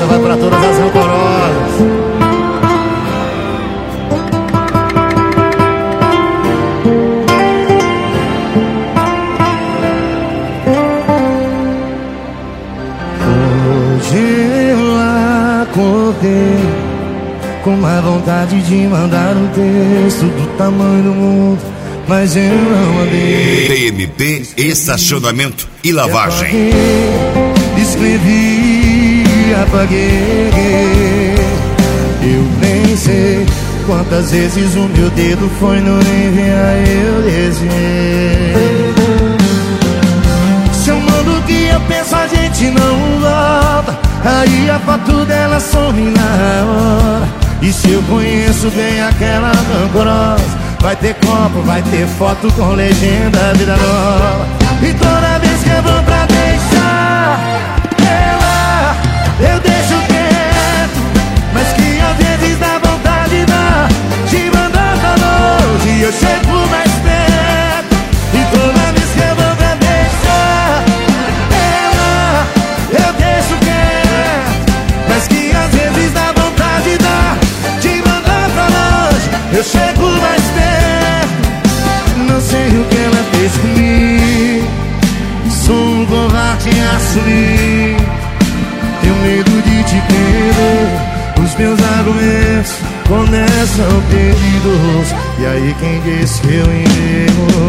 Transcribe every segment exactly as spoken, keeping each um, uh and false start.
Essa vai pra todas as rancorosas. Hoje eu acordei com uma vontade de mandar um texto do tamanho do mundo, mas eu não mandei. T M P, estacionamento e lavagem. Apaguei, escrevi, apaguei. Eu nem sei quantas vezes o meu dedo foi no enviar, eu desviei. Se eu mando o que eu penso, a gente não volta. Aí a foto dela some na hora. E se eu conheço bem aquela rancorosa, vai ter copo, vai ter foto com legenda vida nova. E toda vez que eu vou pra deixar ela, eu deixo quieto, mas que às vezes dá vontade dá de mandar pra longe e eu chego mais perto. E toda vez que eu vou pra deixar ela, eu deixo quieto, mas que às vezes dá vontade dá de mandar pra longe, eu chego mais perto. Não sei o que ela fez comigo, sou um covarde a assumir. Tenho medo de te perder, os meus argumentos começam perdidos. E aí quem disse que eu enterro?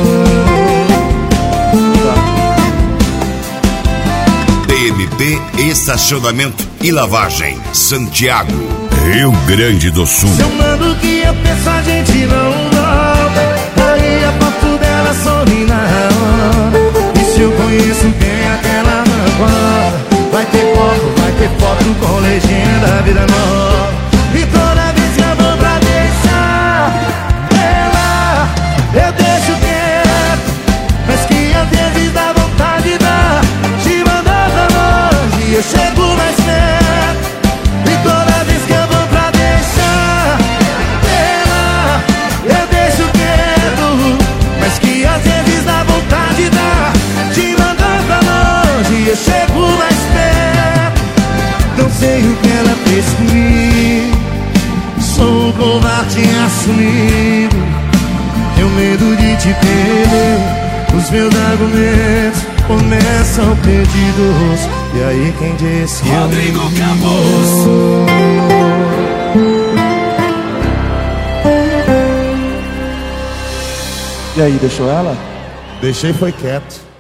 T M P, estacionamento e lavagem, Santiago, Rio Grande do Sul. Se eu mando o que eu penso, a gente não volta. Aí a foto dela some na hora. E se eu conheço bem aquela rancorosa, vai ter foto, vai ter foto com legenda vida nova. E toda vez que eu vou pra deixar ela, eu deixo quieto, mas que às vezes dá vontade dá de mandar pra longe e eu chego mais perto. E toda vez que eu vou pra deixar ela, eu deixo quieto, mas que às vezes dá vontade dá de mandar pra longe e eu chego mais perto. Não sei o que ela fez comigo, sou um covarde assumido. Tenho medo de te perder, os meus argumentos começam perdidos. E aí quem disse que Rodrigo eu Campos. E aí, deixou ela? deixei foi quieto.